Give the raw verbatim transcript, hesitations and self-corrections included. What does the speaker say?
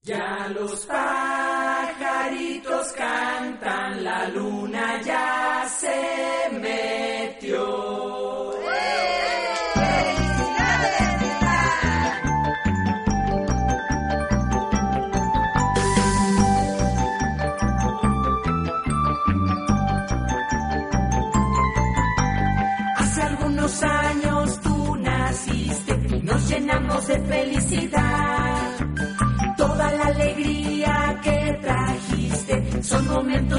Ya los pajaritos cantan, la luna ya se metió. Hace algunos años tú naciste y nos llenamos de felicidad. Toda la alegría que trajiste son momentos